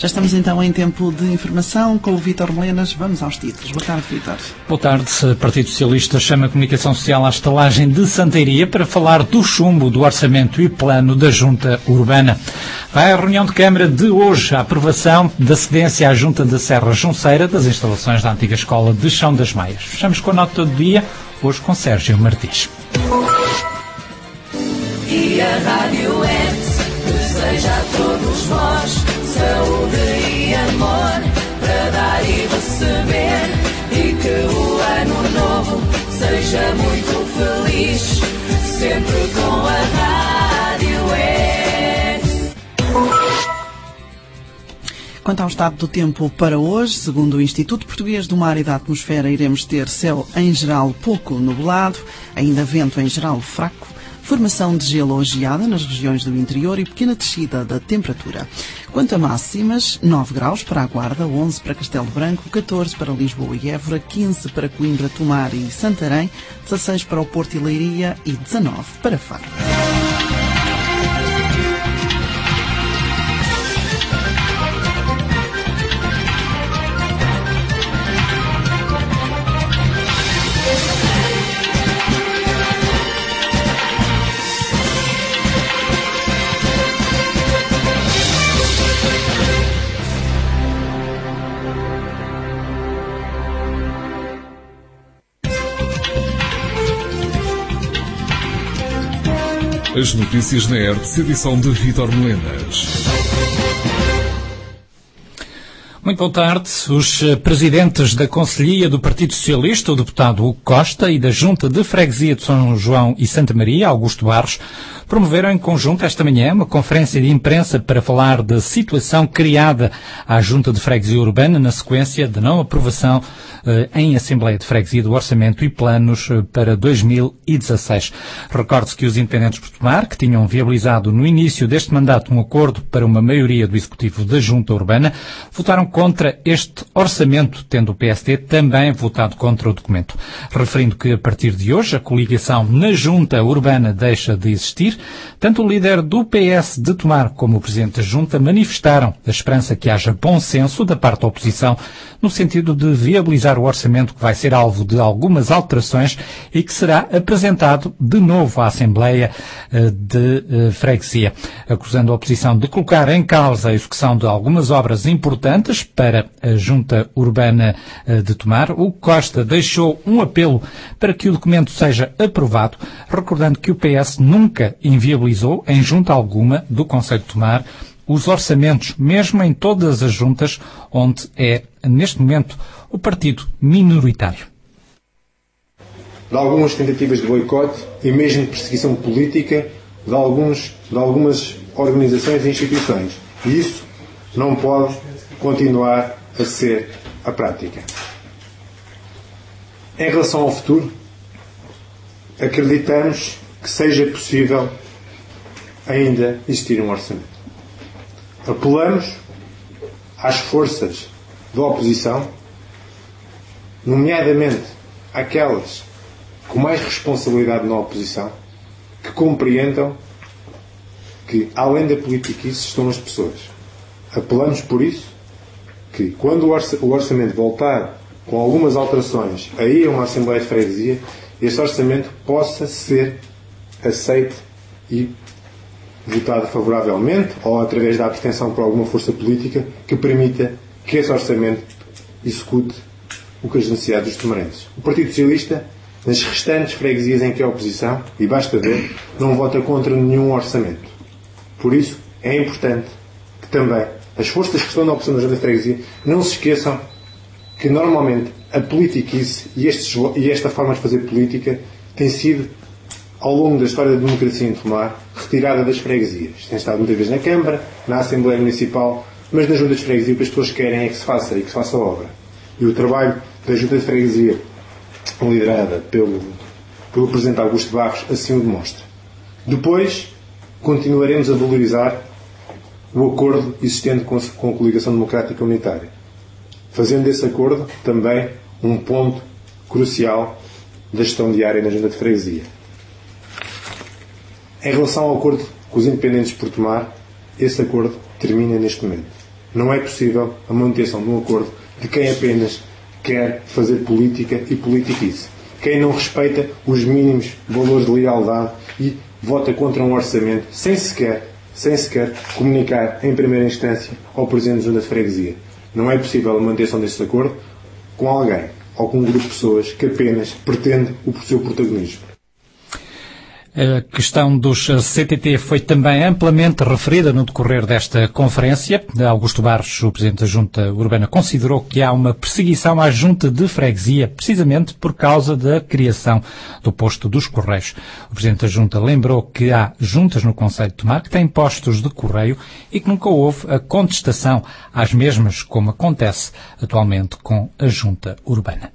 Já estamos então em tempo de informação com o Vítor Melenas. Vamos aos títulos. Boa tarde, Vítor. Boa tarde. O Partido Socialista chama a Comunicação Social à estalagem de Santeiria para falar do chumbo do orçamento e plano da Junta Urbana. Vai à reunião de Câmara de hoje a aprovação da cedência à Junta da Serra Junceira das instalações da antiga Escola de Chão das Maias. Fechamos com a nota do dia, hoje com Sérgio Martins. E a Rádio deseja a todos vós saúde e amor para dar e receber, e que o ano novo seja muito feliz, sempre com a Rádio X. Quanto ao estado do tempo para hoje, segundo o Instituto Português do Mar e da Atmosfera, iremos ter céu em geral pouco nublado, ainda vento em geral fraco, formação de gelo ou geada nas regiões do interior e pequena descida da temperatura. Quanto a máximas, 9 graus para a Guarda, 11 para Castelo Branco, 14 para Lisboa e Évora, 15 para Coimbra, Tomar e Santarém, 16 para o Porto e Leiria e 19 para Faro. As notícias na ERTS, edição de Vítor Melenas. Muito boa tarde. Os presidentes da Conselhia do Partido Socialista, o deputado Hugo Costa, e da Junta de Freguesia de São João e Santa Maria, Augusto Barros, promoveram em conjunto esta manhã uma conferência de imprensa para falar da situação criada à Junta de Freguesia Urbana na sequência da não aprovação em Assembleia de Freguesia do Orçamento e Planos para 2016. Recorde-se que os independentes por Tomar, que tinham viabilizado no início deste mandato um acordo para uma maioria do Executivo da Junta Urbana, votaram contra este orçamento, tendo o PSD também votado contra o documento. Referindo que a partir de hoje a coligação na Junta Urbana deixa de existir, tanto o líder do PS de Tomar como o Presidente da Junta manifestaram a esperança que haja bom senso da parte da oposição no sentido de viabilizar o orçamento que vai ser alvo de algumas alterações e que será apresentado de novo à Assembleia de Freguesia, acusando a oposição de colocar em causa a execução de algumas obras importantes para a Junta Urbana de Tomar. O Costa deixou um apelo para que o documento seja aprovado, recordando que o PS nunca inviabilizou em junta alguma do Concelho de Tomar os orçamentos, mesmo em todas as juntas onde é, neste momento, o partido minoritário. De algumas tentativas de boicote e mesmo de perseguição política de algumas organizações e instituições. E isso não pode continuar a ser a prática. Em relação ao futuro, acreditamos que seja possível ainda existir um orçamento. Apelamos às forças da oposição, nomeadamente àquelas com mais responsabilidade na oposição, que compreendam que, além da politiquice, estão as pessoas. Apelamos, por isso, que quando o orçamento voltar com algumas alterações aí a uma Assembleia de Freguesia, esse orçamento possa ser aceito e votado favoravelmente ou através da abstenção por alguma força política que permita que esse orçamento execute o que as necessidades dos tomarenses. O Partido Socialista, nas restantes freguesias em que é oposição, e basta ver, não vota contra nenhum orçamento. Por isso, é importante que também as forças que estão na oposição da Junta de Freguesia não se esqueçam que normalmente a politiquice e esta forma de fazer política tem sido, ao longo da história da democracia em Tomar, retirada das freguesias. Tem estado muitas vezes na Câmara, na Assembleia Municipal, mas na Junta de Freguesia o que as pessoas querem é que se faça e que se faça a obra. E o trabalho da Junta de Freguesia, liderada pelo Presidente Augusto Barros, assim o demonstra. Depois, continuaremos a valorizar o acordo existente com a Coligação Democrática Unitária, fazendo desse acordo também um ponto crucial da gestão diária na Junta de Freguesia. Em relação ao acordo com os independentes por Tomar, esse acordo termina neste momento. Não é possível a manutenção de um acordo de quem apenas quer fazer política e politiquice. Quem não respeita os mínimos valores de lealdade e vota contra um orçamento sem sequer comunicar em primeira instância ao Presidente da Junta de Freguesia. Não é possível a manutenção deste acordo com alguém ou com um grupo de pessoas que apenas pretende o seu protagonismo. A questão dos CTT foi também amplamente referida no decorrer desta conferência. Augusto Barros, o Presidente da Junta Urbana, considerou que há uma perseguição à Junta de Freguesia, precisamente por causa da criação do posto dos Correios. O Presidente da Junta lembrou que há juntas no Concelho de Tomar que têm postos de correio e que nunca houve a contestação às mesmas, como acontece atualmente com a Junta Urbana.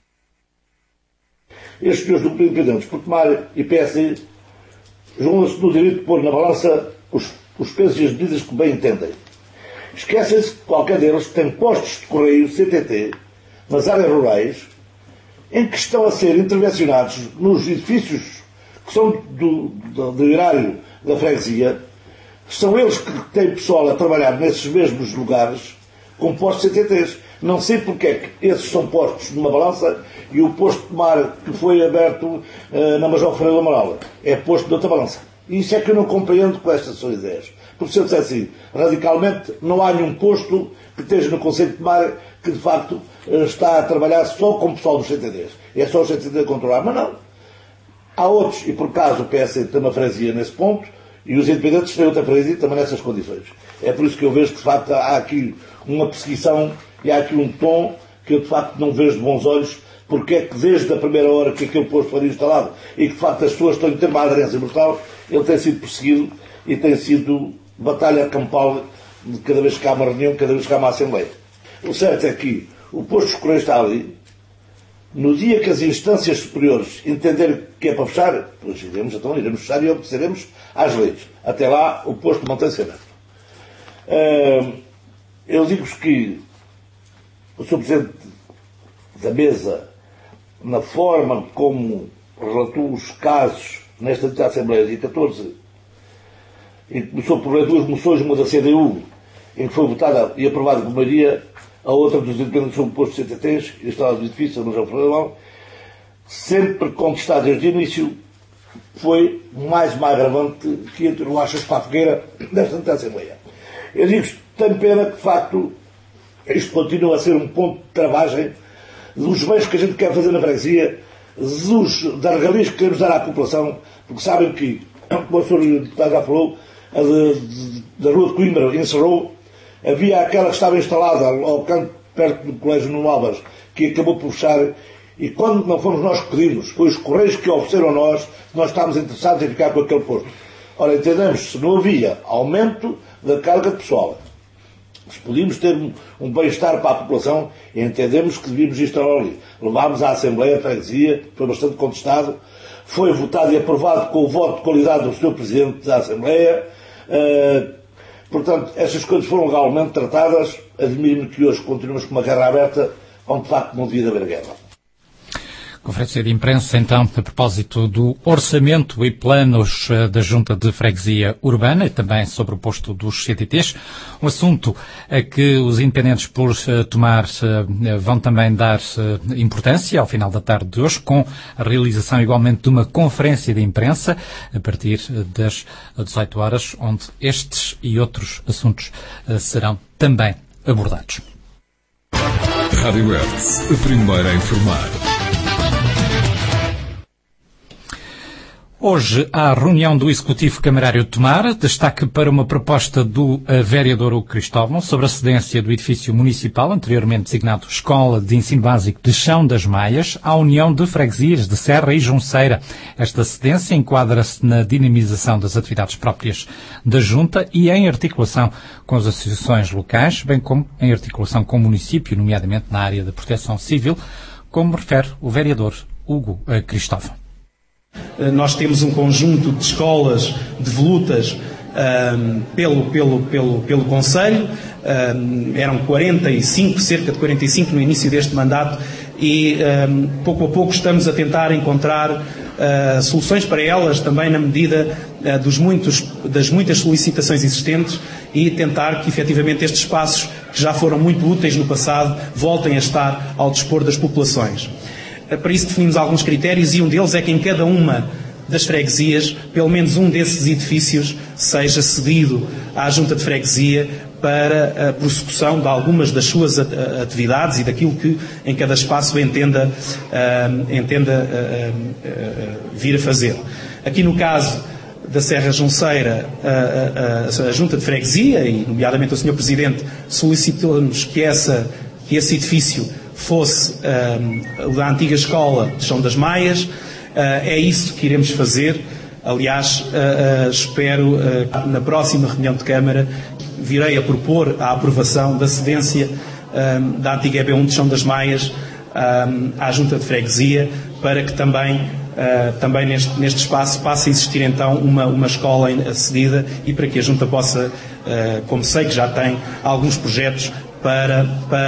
Estes senhores independentes por Tomar e PSD julgam-se no direito de pôr na balança os pesos e as medidas que bem entendem. Esquecem-se que qualquer deles tem postos de correio CTT nas áreas rurais em que estão a ser intervencionados nos edifícios que são do erário da freguesia. São eles que têm pessoal a trabalhar nesses mesmos lugares com postos CTTs. Não sei porque é que esses são postos numa balança e o posto de Tomar que foi aberto na Major Ferreira do Amaral é posto noutra balança. E isso é que eu não compreendo com estas suas ideias. Porque se eu disser assim, radicalmente, não há nenhum posto que esteja no Concelho de Tomar que de facto está a trabalhar só com o pessoal dos CTDs. É só os CTDs a controlar. Mas não. Há outros, e por acaso o PS tem uma freguesia nesse ponto, e os independentes têm outra freguesia também nessas condições. É por isso que eu vejo que de facto há aqui uma perseguição e há aqui um tom que eu de facto não vejo de bons olhos, porque é que desde a primeira hora que aquele posto foi instalado e que de facto as pessoas estão a ter uma aderência brutal, ele tem sido perseguido e tem sido batalha campal de cada vez que há uma reunião, cada vez que há uma Assembleia. O certo é que o posto de Correio está ali. No dia que as instâncias superiores entenderem que é para fechar, pois iremos fechar e obedeceremos às leis. Até lá o posto mantém-se aberto. Eu digo-vos que o Sr. Presidente da Mesa, na forma como relatou os casos nesta Assembleia de 14, e começou por duas moções, uma da CDU, em que foi votada e aprovada por maioria, a outra dos independentes sobre o posto de CTTs, e estava do edifício, mas já foi sempre contestado desde o início, foi mais uma agravante que entre o Achas para a fogueira desta Assembleia. Eu digo, tenho pena que, de facto, isto continua a ser um ponto de travagem dos bens que a gente quer fazer na freguesia, das regalias que queremos dar à população, porque sabem que, como o Sr. Deputado já falou, da Rua de Coimbra encerrou, havia aquela que estava instalada ao canto, perto do Colégio Nuno Álvares, que acabou por fechar, e quando não fomos nós que pedimos, foi os Correios que ofereceram a nós estávamos interessados em ficar com aquele posto. Ora, entendemos, se não havia aumento da carga de pessoal, se podíamos ter um bem-estar para a população, entendemos que devíamos instalar ali. Levámos à Assembleia, a freguesia, foi bastante contestado, foi votado e aprovado com o voto de qualidade do Sr. Presidente da Assembleia. Portanto, essas coisas foram legalmente tratadas. Admiro-me que hoje continuamos com uma guerra aberta, onde de facto não devia haver guerra. Conferência de imprensa, então, a propósito do orçamento e planos da Junta de Freguesia Urbana e também sobre o posto dos CTTs. Um assunto a que os independentes por Tomar vão também dar importância ao final da tarde de hoje, com a realização igualmente de uma conferência de imprensa a partir das 18 horas, onde estes e outros assuntos serão também abordados. Rádio Hertz, a primeira a informar. Hoje há reunião do Executivo Camarário de Tomar, destaque para uma proposta do vereador Hugo Cristóvão sobre a cedência do edifício municipal, anteriormente designado Escola de Ensino Básico de Chão das Maias, à União de Freguesias de Serra e Junceira. Esta cedência enquadra-se na dinamização das atividades próprias da Junta e em articulação com as associações locais, bem como em articulação com o município, nomeadamente na área da proteção civil, como refere o vereador Hugo Cristóvão. Nós temos um conjunto de escolas devolutas pelo Conselho, eram 45, cerca de 45 no início deste mandato, e pouco a pouco estamos a tentar encontrar soluções para elas também na medida das muitas solicitações existentes e tentar que efetivamente estes espaços que já foram muito úteis no passado voltem a estar ao dispor das populações. Para isso definimos alguns critérios e um deles é que em cada uma das freguesias, pelo menos um desses edifícios seja cedido à Junta de Freguesia para a prossecução de algumas das suas atividades e daquilo que em cada espaço entenda vir a fazer. Aqui no caso da Serra Junceira, a Junta de Freguesia, e nomeadamente o Sr. Presidente, solicitou-nos que esse edifício fosse o da antiga escola de Chão das Maias. É isso que iremos fazer. Aliás, espero na próxima reunião de Câmara virei a propor a aprovação da cedência da antiga EB1 de Chão das Maias à Junta de Freguesia, para que também neste espaço passe a existir então uma escola cedida e para que a Junta possa, como sei que já tem alguns projetos para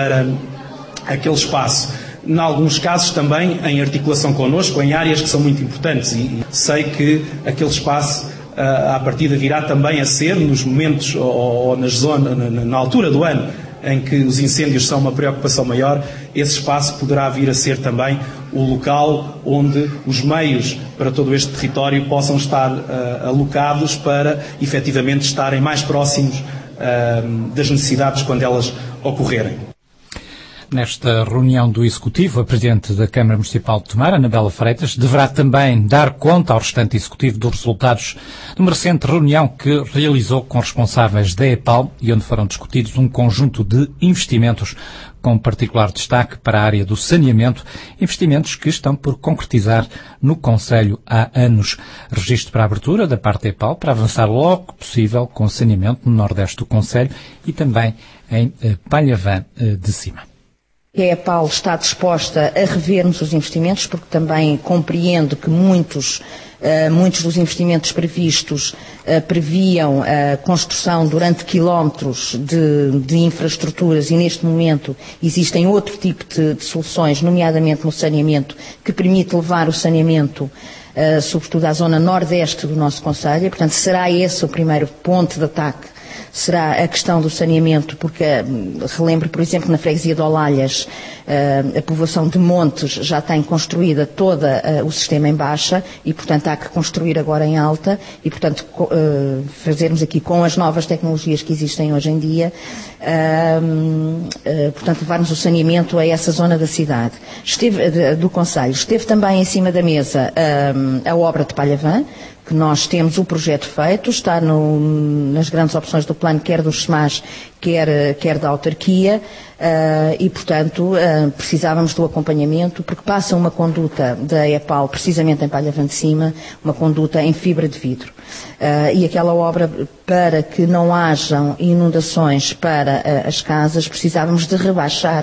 aquele espaço. Em alguns casos também em articulação connosco, em áreas que são muito importantes, e sei que aquele espaço à partida virá também a ser, nos momentos ou na altura do ano em que os incêndios são uma preocupação maior, esse espaço poderá vir a ser também o local onde os meios para todo este território possam estar alocados para efetivamente estarem mais próximos das necessidades quando elas ocorrerem. Nesta reunião do Executivo, a Presidente da Câmara Municipal de Tomar, Anabela Freitas, deverá também dar conta ao restante Executivo dos resultados de uma recente reunião que realizou com responsáveis da EPAL e onde foram discutidos um conjunto de investimentos com particular destaque para a área do saneamento, investimentos que estão por concretizar no Conselho há anos. Registro para a abertura da parte da EPAL para avançar logo que possível com o saneamento no Nordeste do Conselho e também em Palhavã de Cima. A EPAL está disposta a revermos os investimentos, porque também compreendo que muitos dos investimentos previstos previam a construção durante quilómetros de infraestruturas e neste momento existem outro tipo de soluções, nomeadamente no saneamento, que permite levar o saneamento sobretudo à zona nordeste do nosso concelho, e portanto será esse o primeiro ponto de ataque. Será a questão do saneamento, porque relembro, por exemplo, na freguesia de Olalhas, a povoação de Montes já tem construída todo o sistema em baixa e, portanto, há que construir agora em alta e, portanto, fazermos aqui com as novas tecnologias que existem hoje em dia, portanto, levarmos o saneamento a essa zona da cidade. Do concelho. Esteve também em cima da mesa a obra de Palhavã, que nós temos o projeto feito, está nas grandes opções do plano, quer dos SMAS, quer da autarquia, e, portanto, precisávamos do acompanhamento, porque passa uma conduta da EPAL, precisamente em Palhavã de Cima, uma conduta em fibra de vidro. E aquela obra, para que não hajam inundações para as casas, precisávamos de rebaixar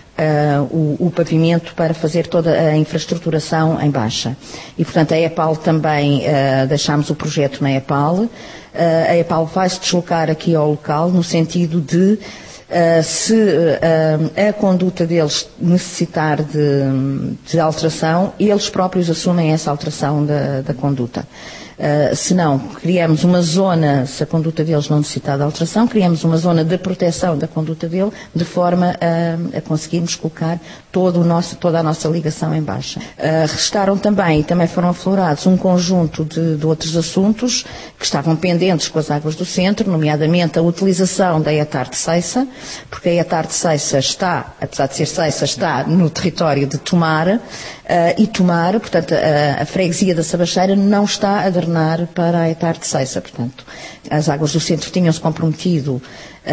o pavimento para fazer toda a infraestruturação em baixa. E, portanto, a EPAL também, deixámos o projeto na EPAL. A EPAL vai se deslocar aqui ao local no sentido de, se a conduta deles necessitar de alteração, eles próprios assumem essa alteração da conduta. Se não, criamos uma zona, se a conduta deles não necessitar de alteração, criamos uma zona de proteção da conduta dele, de forma a conseguirmos colocar toda a nossa ligação em baixa. Restaram também foram aflorados um conjunto de outros assuntos que estavam pendentes com as águas do centro, nomeadamente a utilização da ETAR de Ceiça, porque a ETAR de Ceiça está, apesar de ser Ceiça, está no território de Tomar, e Tomar, portanto, a freguesia da Sabacheira não está a drenar para a ETAR de Ceiça. Portanto, as águas do centro tinham-se comprometido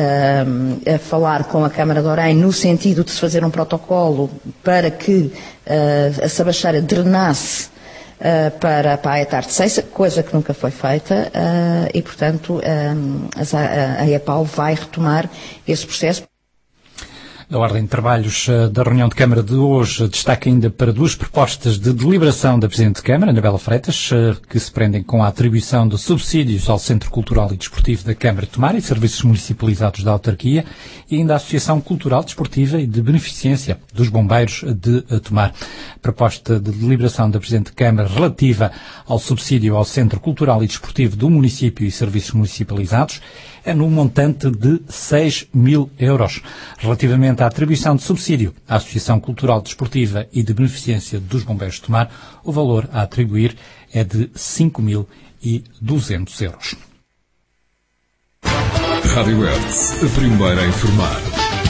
a falar com a Câmara de Orém no sentido de se fazer um protocolo para que a Sabacheira drenasse para a ETAR de Ceiça, coisa que nunca foi feita, e, portanto, a EPAL vai retomar esse processo. Da ordem de trabalhos da reunião de Câmara de hoje, destaca ainda para duas propostas de deliberação da Presidente de Câmara, Anabela Freitas, que se prendem com a atribuição de subsídios ao Centro Cultural e Desportivo da Câmara de Tomar e serviços municipalizados da autarquia e ainda a Associação Cultural, Desportiva e de Beneficência dos Bombeiros de Tomar. A proposta de deliberação da Presidente de Câmara relativa ao subsídio ao Centro Cultural e Desportivo do município e serviços municipalizados é no montante de 6.000 euros. Relativamente à atribuição de subsídio à Associação Cultural, Desportiva e de Beneficência dos Bombeiros de Tomar, o valor a atribuir é de 5.200 euros. Rádio Hertz, a primeira a informar.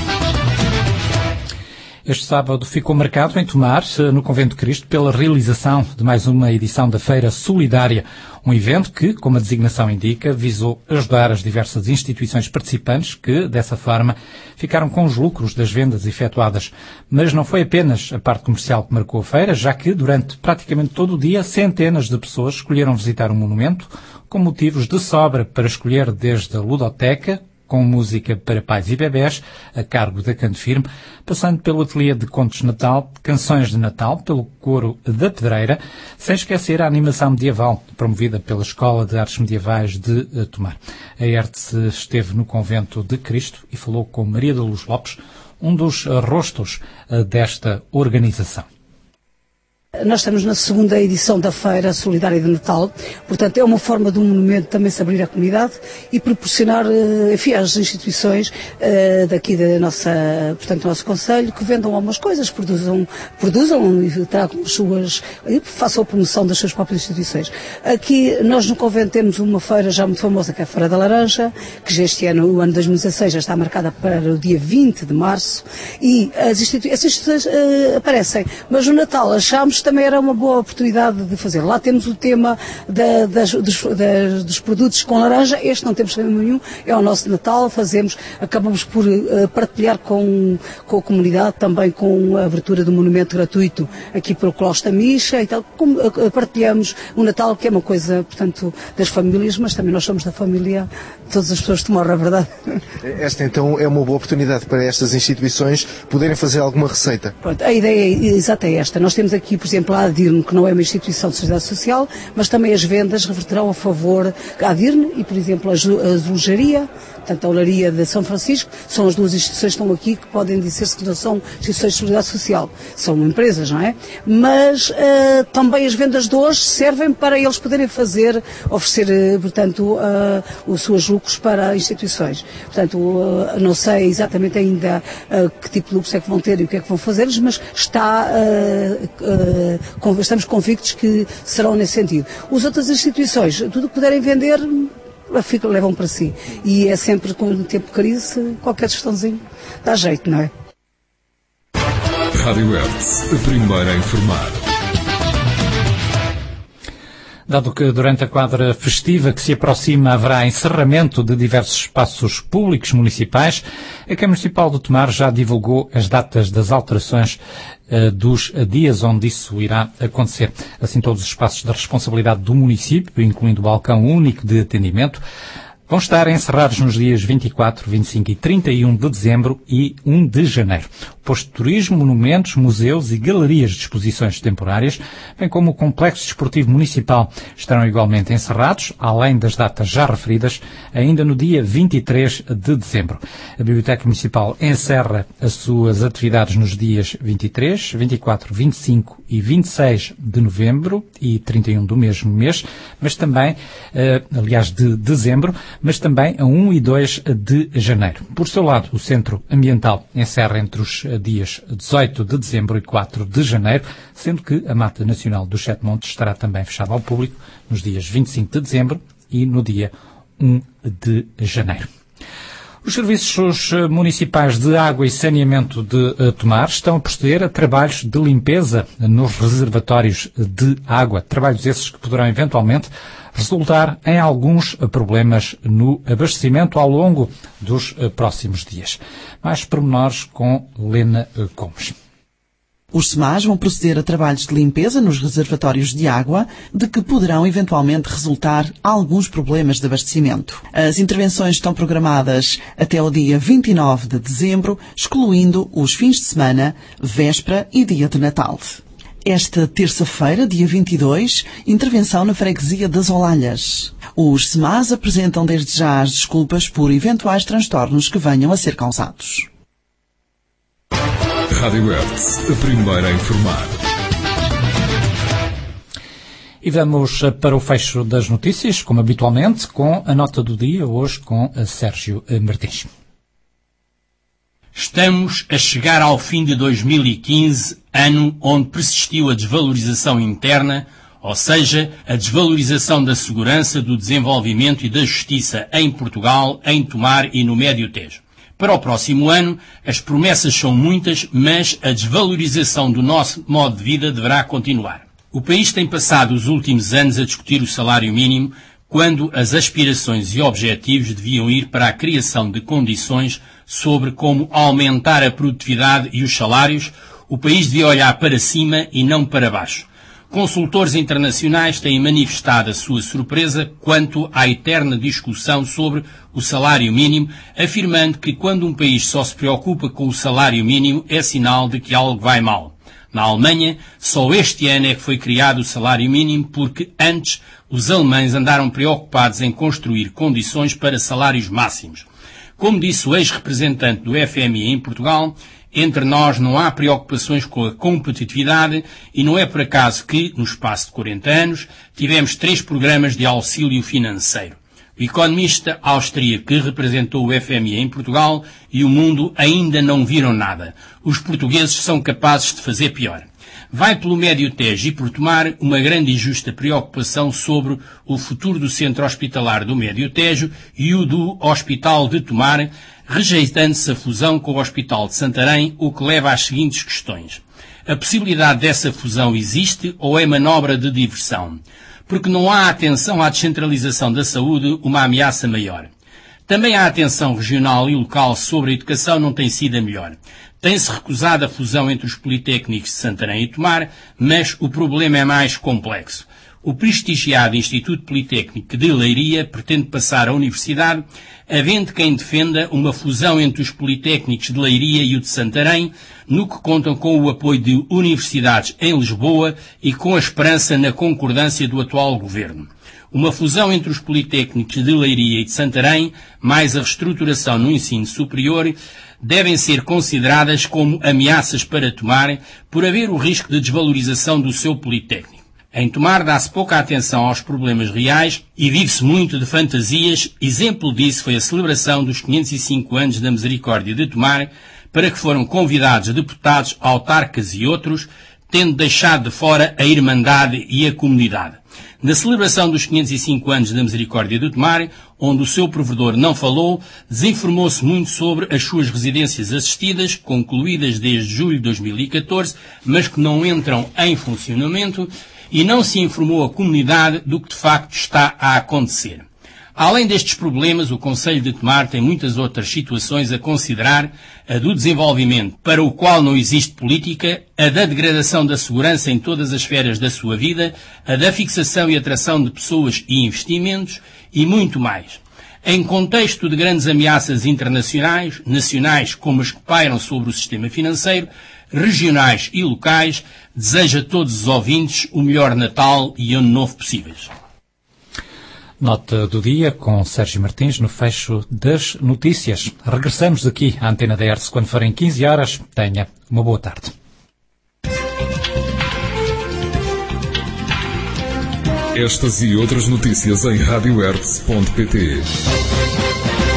Este sábado ficou marcado em Tomar, no Convento de Cristo, pela realização de mais uma edição da Feira Solidária, um evento que, como a designação indica, visou ajudar as diversas instituições participantes que, dessa forma, ficaram com os lucros das vendas efetuadas. Mas não foi apenas a parte comercial que marcou a feira, já que, durante praticamente todo o dia, centenas de pessoas escolheram visitar o monumento, com motivos de sobra para escolher desde a ludoteca, com música para pais e bebés, a cargo da Canto Firme, passando pelo ateliê de contos de Natal, canções de Natal, pelo coro da Pedreira, sem esquecer a animação medieval, promovida pela Escola de Artes Medievais de Tomar. A Hertz esteve no Convento de Cristo e falou com Maria da Luz Lopes, um dos rostos desta organização. Nós estamos na segunda edição da Feira Solidária de Natal, portanto é uma forma do monumento também se abrir à comunidade e proporcionar, enfim, às instituições daqui da nossa, portanto, do nosso Conselho, que vendam algumas coisas, produzam e tragam as suas, e façam a promoção das suas próprias instituições. Aqui nós no Convento temos uma feira já muito famosa, que é a Feira da Laranja, que já este ano, o ano 2016, já está marcada para o dia 20 de março, e as instituições aparecem, mas no Natal achámos também era uma boa oportunidade de fazer. Lá temos o tema dos produtos com laranja, este não temos problema nenhum, é o nosso Natal, acabamos por partilhar com a comunidade, também com a abertura do monumento gratuito aqui para o Claustro da Micha e tal, partilhamos o Natal, que é uma coisa, portanto, das famílias, mas também nós somos da família, todas as pessoas de Tomar, é verdade. Esta então é uma boa oportunidade para estas instituições poderem fazer alguma receita. Pronto, a ideia exata é esta. Nós temos aqui, por exemplo, a Adirno, que não é uma instituição de sociedade social, mas também as vendas reverterão a favor da Adirno e, por exemplo, a Azulejaria, portanto, a Olaria de São Francisco, são as duas instituições que estão aqui que podem dizer-se que não são instituições de solidariedade social, são empresas, não é? Mas também as vendas de hoje servem para eles poderem oferecer, portanto, os seus lucros para instituições. Portanto, não sei exatamente ainda que tipo de lucros é que vão ter e o que é que vão fazer, mas estamos convictos que serão nesse sentido. As outras instituições, tudo o que puderem vender, levam para si. E é sempre, com o tempo de crise, qualquer gestãozinho dá jeito, não é? Rádio Hertz, a primeira a informar. Dado que durante a quadra festiva que se aproxima haverá encerramento de diversos espaços públicos municipais, a Câmara Municipal de Tomar já divulgou as datas das alterações dos dias onde isso irá acontecer. Assim, todos os espaços de responsabilidade do município, incluindo o balcão único de atendimento, vão estar encerrados nos dias 24, 25 e 31 de dezembro e 1 de janeiro. O posto de turismo, monumentos, museus e galerias de exposições temporárias, bem como o complexo desportivo municipal, estarão igualmente encerrados, além das datas já referidas, ainda no dia 23 de dezembro. A Biblioteca Municipal encerra as suas atividades nos dias 23, 24, 25 e 26 de novembro e 31 do mesmo mês, mas também, aliás, de dezembro, mas também a 1 e 2 de janeiro. Por seu lado, o Centro Ambiental encerra entre os dias 18 de dezembro e 4 de janeiro, sendo que a Mata Nacional dos Sete Montes estará também fechada ao público nos dias 25 de dezembro e no dia 1 de janeiro. Os serviços municipais de água e saneamento de Tomar estão a proceder a trabalhos de limpeza nos reservatórios de água. Trabalhos esses que poderão eventualmente resultar em alguns problemas no abastecimento ao longo dos próximos dias. Mais pormenores com Lena Gomes. Os SEMAS vão proceder a trabalhos de limpeza nos reservatórios de água, de que poderão eventualmente resultar alguns problemas de abastecimento. As intervenções estão programadas até o dia 29 de dezembro, excluindo os fins de semana, véspera e dia de Natal. Esta terça-feira, dia 22, intervenção na freguesia das Olalhas. Os SEMAS apresentam desde já as desculpas por eventuais transtornos que venham a ser causados. Rádio Hertz, a primeira a informar. E vamos para o fecho das notícias, como habitualmente, com a nota do dia, hoje com Sérgio Martins. Estamos a chegar ao fim de 2015, ano onde persistiu a desvalorização interna, ou seja, a desvalorização da segurança, do desenvolvimento e da justiça em Portugal, em Tomar e no Médio Tejo. Para o próximo ano, as promessas são muitas, mas a desvalorização do nosso modo de vida deverá continuar. O país tem passado os últimos anos a discutir o salário mínimo, quando as aspirações e objetivos deviam ir para a criação de condições sobre como aumentar a produtividade e os salários. O país devia olhar para cima e não para baixo. Consultores internacionais têm manifestado a sua surpresa quanto à eterna discussão sobre o salário mínimo, afirmando que quando um país só se preocupa com o salário mínimo é sinal de que algo vai mal. Na Alemanha, só este ano é que foi criado o salário mínimo porque antes os alemães andaram preocupados em construir condições para salários máximos. Como disse o ex-representante do FMI em Portugal, entre nós não há preocupações com a competitividade e não é por acaso que, no espaço de 40 anos, tivemos 3 programas de auxílio financeiro. O economista austríaco que representou o FMI em Portugal e o mundo ainda não viram nada. Os portugueses são capazes de fazer pior. Vai pelo Médio Tejo e por Tomar uma grande e justa preocupação sobre o futuro do centro hospitalar do Médio Tejo e o do Hospital de Tomar, rejeitando-se a fusão com o Hospital de Santarém, o que leva às seguintes questões. A possibilidade dessa fusão existe ou é manobra de diversão? Porque não há atenção à descentralização da saúde, uma ameaça maior. Também a atenção regional e local sobre a educação não tem sido a melhor. Tem-se recusado a fusão entre os politécnicos de Santarém e Tomar, mas o problema é mais complexo. O prestigiado Instituto Politécnico de Leiria pretende passar à universidade, havendo quem defenda uma fusão entre os politécnicos de Leiria e o de Santarém, no que contam com o apoio de universidades em Lisboa e com a esperança na concordância do atual governo. Uma fusão entre os politécnicos de Leiria e de Santarém, mais a reestruturação no ensino superior, devem ser consideradas como ameaças para Tomar, por haver o risco de desvalorização do seu politécnico. Em Tomar dá-se pouca atenção aos problemas reais e vive-se muito de fantasias. Exemplo disso foi a celebração dos 505 anos da Misericórdia de Tomar, para que foram convidados deputados, autarcas e outros, tendo deixado de fora a Irmandade e a comunidade. Na celebração dos 505 anos da Misericórdia de Tomar, onde o seu provedor não falou, desinformou-se muito sobre as suas residências assistidas, concluídas desde julho de 2014, mas que não entram em funcionamento, e não se informou a comunidade do que de facto está a acontecer. Além destes problemas, o Conselho de Tomar tem muitas outras situações a considerar, a do desenvolvimento, para o qual não existe política, a da degradação da segurança em todas as esferas da sua vida, a da fixação e atração de pessoas e investimentos, e muito mais. Em contexto de grandes ameaças internacionais, nacionais como as que pairam sobre o sistema financeiro, regionais e locais, desejo a todos os ouvintes o melhor Natal e Ano Novo possíveis. Nota do dia com Sérgio Martins no fecho das notícias. Regressamos aqui à Antena da Hertz quando forem 15 horas. Tenha uma boa tarde. Estas e outras notícias em radiohertz.pt.